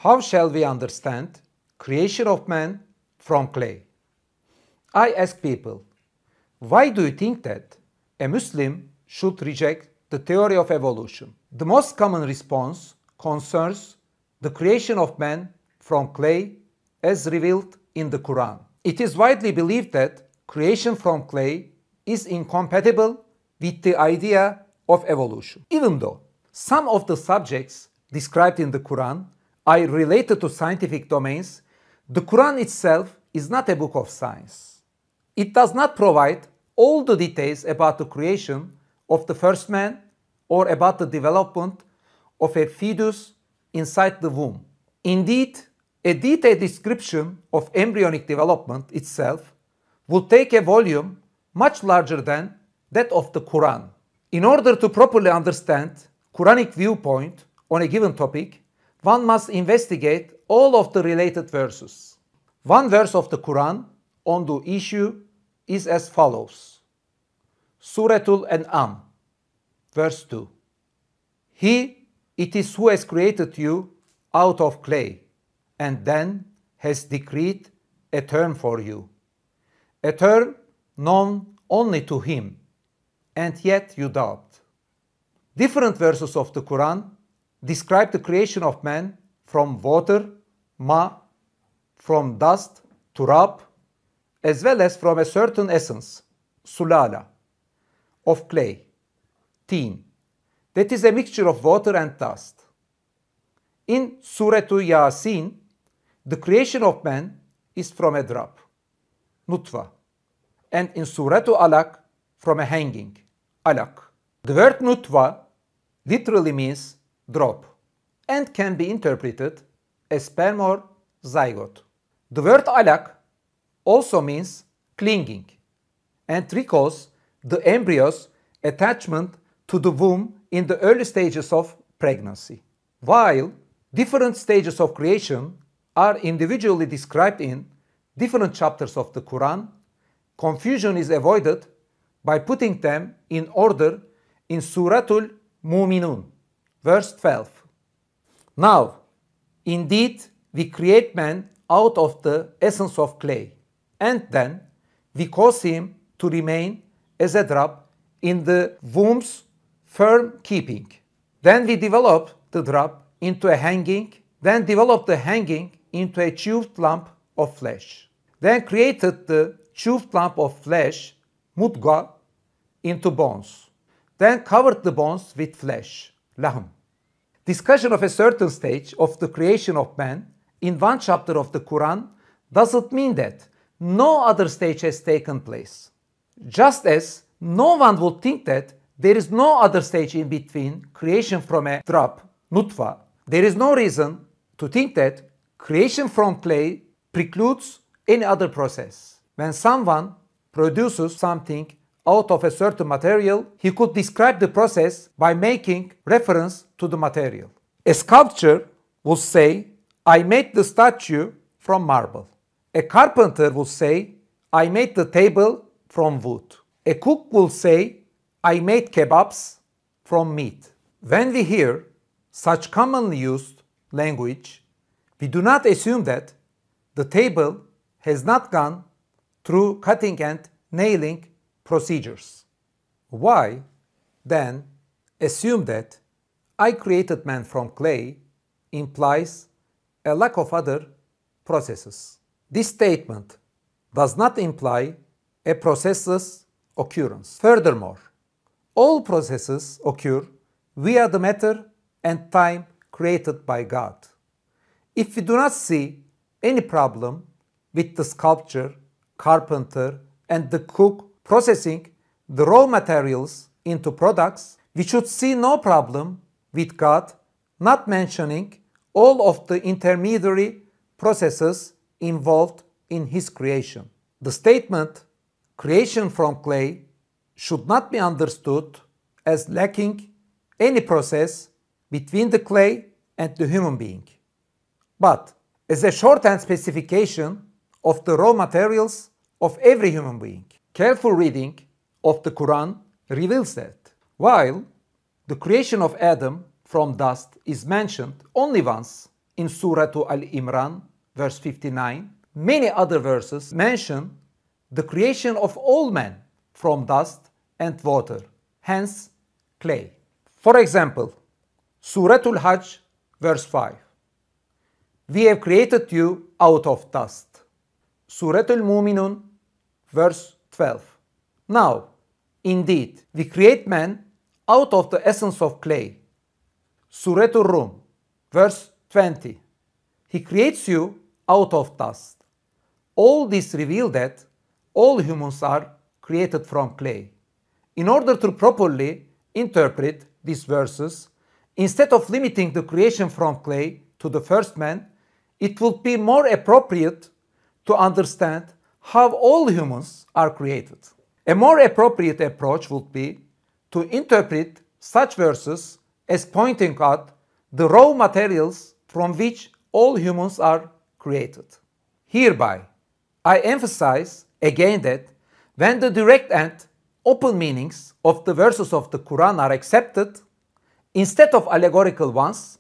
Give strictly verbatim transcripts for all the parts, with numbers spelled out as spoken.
How shall we understand creation of man from clay? I ask people, why do you think that a Muslim should reject the theory of evolution? The most common response concerns the creation of man from clay as revealed in the Quran. It is widely believed that creation from clay is incompatible with the idea of evolution. Even though some of the subjects described in the Quran are related to scientific domains, the Quran itself is not a book of science. It does not provide all the details about the creation of the first man or about the development of a fetus inside the womb. Indeed, a detailed description of embryonic development itself would take a volume much larger than that of the Quran. In order to properly understand Quranic viewpoint on a given topic, one must investigate all of the related verses. One verse of the Quran on the issue is as follows. Suratul An'am, verse two. He it is who has created you out of clay, and then has decreed a term for you, a term known only to him, and yet you doubt. Different verses of the Quran describe the creation of man from water, ma, from dust, turab, as well as from a certain essence, sulala, of clay, teen, that is a mixture of water and dust. In Surah Yasin, the creation of man is from a drop, nutfa, and in Surah Alaq, from a hanging, alaq. The word nutfa literally means drop and can be interpreted as sperm or zygote. The word alaq also means clinging and recalls the embryo's attachment to the womb in the early stages of pregnancy. While different stages of creation are individually described in different chapters of the Quran, confusion is avoided by putting them in order in Suratul Mu'minun, verse twelve. Now, indeed, we create man out of the essence of clay, and then we cause him to remain as a drop in the womb's firm keeping. Then we develop the drop into a hanging, then develop the hanging into a chewed lump of flesh. Then created the chewed lump of flesh, mudga, into bones. Then covered the bones with flesh, lahm. Discussion of a certain stage of the creation of man in one chapter of the Quran doesn't mean that no other stage has taken place. Just as no one would think that there is no other stage in between creation from a drop, nutfa, there is no reason to think that creation from clay precludes any other process. When someone produces something out of a certain material, he could describe the process by making reference to the material. A sculptor will say, I made the statue from marble. A carpenter will say, I made the table from wood. A cook will say, I made kebabs from meat. When we hear such commonly used language, we do not assume that the table has not gone through cutting and nailing procedures. Why, then, assume that I created man from clay implies a lack of other processes? This statement does not imply a processless occurrence. Furthermore, all processes occur via the matter and time created by God. If we do not see any problem with the sculptor, carpenter, and the cook processing the raw materials into products, we should see no problem with God not mentioning all of the intermediary processes involved in his creation. The statement, creation from clay, should not be understood as lacking any process between the clay and the human being, but as a shorthand specification of the raw materials of every human being. Careful reading of the Quran reveals that while the creation of Adam from dust is mentioned only once in Surah Al-Imran, verse fifty-nine. Many other verses mention the creation of all men from dust and water, hence clay. For example, Surah Al-Hajj, verse five. We have created you out of dust. Surah Al-Muminun, verse twelve. Now, indeed, we create man out of the essence of clay. Surah Al-Rum, verse twenty. He creates you out of dust. All this reveal that all humans are created from clay. In order to properly interpret these verses, instead of limiting the creation from clay to the first man, it would be more appropriate to understand how all humans are created. A more appropriate approach would be to interpret such verses as pointing out the raw materials from which all humans are created. Hereby, I emphasize again that when the direct and open meanings of the verses of the Quran are accepted, instead of allegorical ones,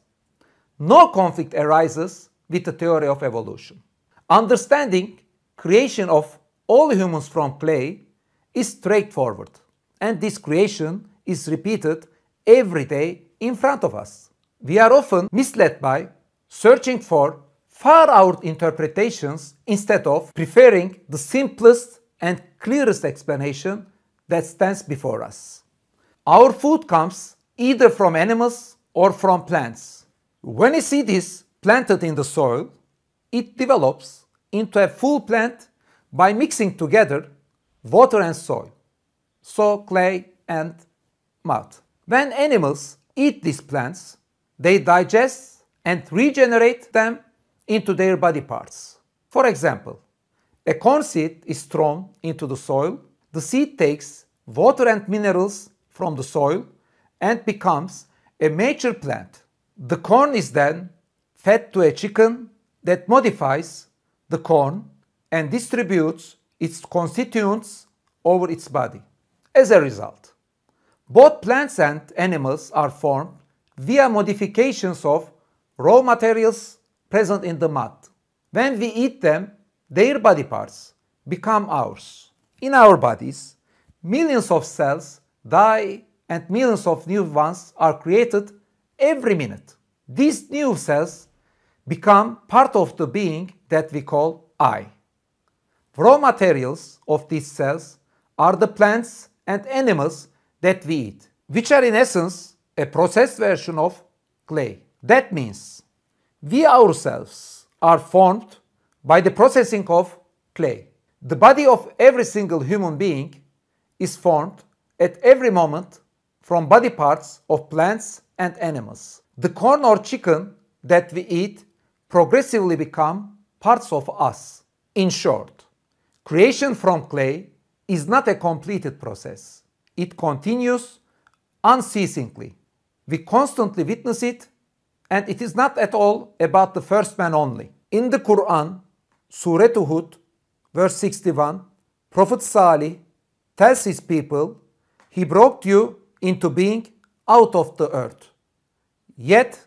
no conflict arises with the theory of evolution. Understanding creation of all humans from clay is straightforward, and this creation is repeated every day in front of us. We are often misled by searching for far-out interpretations instead of preferring the simplest and clearest explanation that stands before us. Our food comes either from animals or from plants. When a seed is planted in the soil, it develops into a full plant by mixing together water and soil, so clay and mud. When animals eat these plants, they digest and regenerate them into their body parts. For example, a corn seed is thrown into the soil. The seed takes water and minerals from the soil and becomes a mature plant. The corn is then fed to a chicken that modifies the corn and distributes its constituents over its body. As a result, both plants and animals are formed via modifications of raw materials present in the mud. When we eat them, their body parts become ours. In our bodies, millions of cells die and millions of new ones are created every minute. These new cells become part of the being that we call I. Raw materials of these cells are the plants and animals that we eat, which are in essence a processed version of clay. That means we ourselves are formed by the processing of clay. The body of every single human being is formed at every moment from body parts of plants and animals. The corn or chicken that we eat progressively become parts of us. In short, creation from clay is not a completed process. It continues unceasingly. We constantly witness it, and it is not at all about the first man only. In the Quran, Surah Hud, verse sixty-one, Prophet Salih tells his people, "He brought you into being out of the earth." Yet,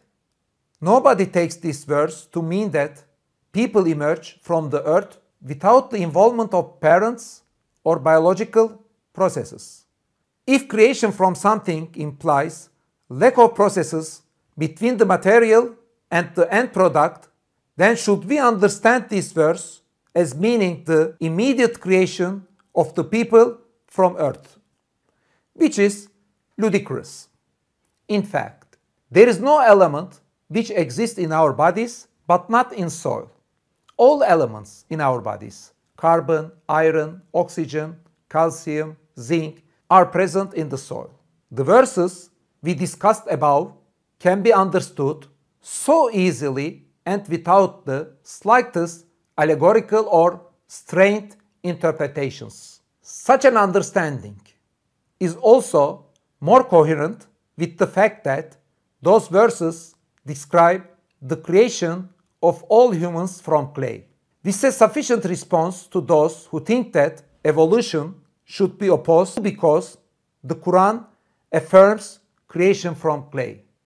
nobody takes this verse to mean that people emerge from the earth without the involvement of parents or biological processes. If creation from something implies lack of processes between the material and the end product, then should we understand this verse as meaning the immediate creation of the people from earth, which is ludicrous. In fact, there is no element which exists in our bodies but not in soil. All elements in our bodies, carbon, iron, oxygen, calcium, zinc, are present in the soil. The verses we discussed above can be understood so easily and without the slightest allegorical or strained interpretations. Such an understanding is also more coherent with the fact that those verses describe the creation of all humans from clay. This is a sufficient response to those who think that evolution should be opposed because the Quran affirms creation from clay.